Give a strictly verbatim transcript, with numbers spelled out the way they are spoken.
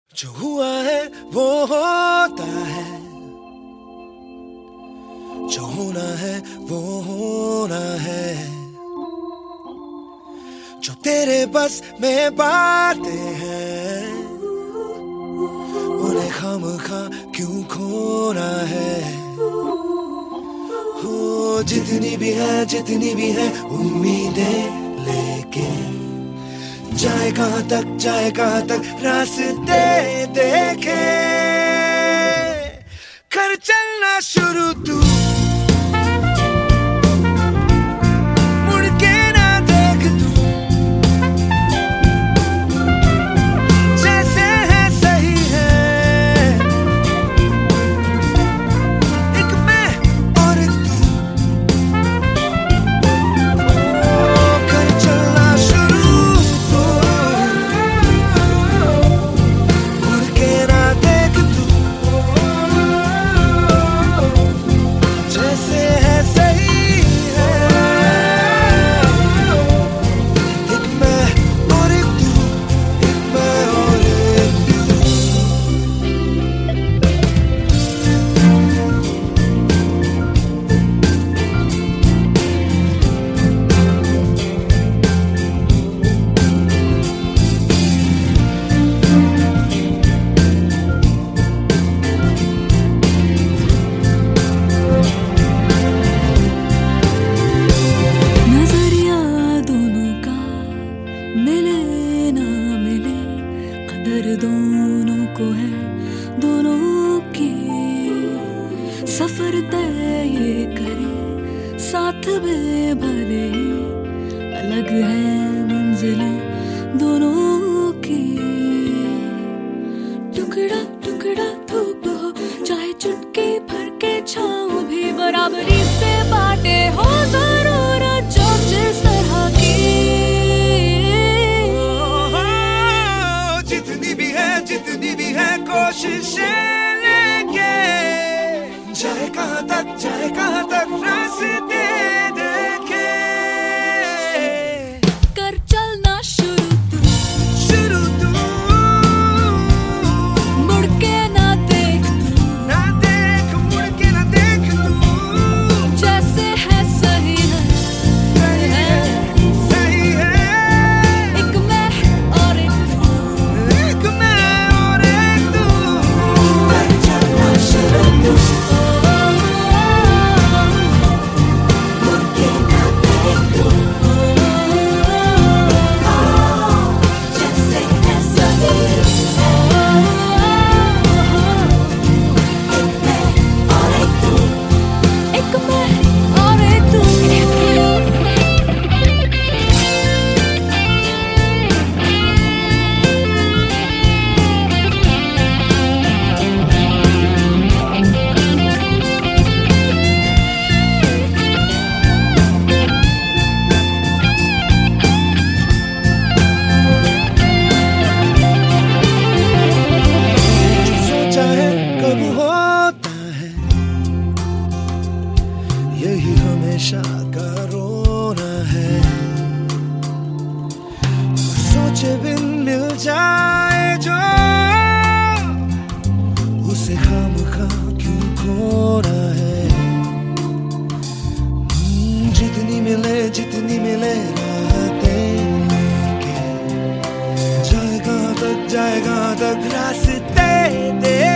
जो हुआ है वो होता है, जो होना है वो होना है। जो तेरे बस में बातें हैं उन्हें खामखा क्यों खोना है। हो जितनी भी है जितनी भी है उम्मीदें लेके जाए कहां तक जाए कहां तक रास्ते देखे। कर चलना शुरू तू, मुड़ के ना देख तू, जैसे है सही है। एक मैं और तू, कर चलना शुरू तू, मुड़ के ना देख तू, जैसे है सही है। एक मैं और एक तू, एक मैं और एक तू। नजरिया दोनों का मिले ना मिले, कदर दोनों को है दोनों की। सफर तय ये करे साथ में भले ही, अलग है मंजिलें दोनों की। टुकड़ा टुकड़ा धूप हो चाहे चुटकी भर के छाँव भी, बराबरी से बाटे हो जरूरत जो जिस तरह की। जितनी भी है जितनी भी है कोशिशें लेके जाए कहां तक जाए कहां तक रास्ते देखे। कर चलना शुरू तू, शुरू तू, मुड़ के ना देख तू, ना देख मुड़ के ना देख तू, जैसे है सही है। सही है सही है। एक मैं और एक तू, एक मैं और एक तू। कर चलना शुरू तू, मुड़ के ना देख तू, जैसे है सही है। एक मैं और एक तू, एक मैं और एक तू। सोचा है कब होता है यही हमेशा का रोना है। सोचे बिन मिल जाए जो उसे खामखा क्यों खोना है। हम्म, जितनी मिले जितनी मिले रातें लेके जाए कहां तक जाए कहां तक रास्ते दे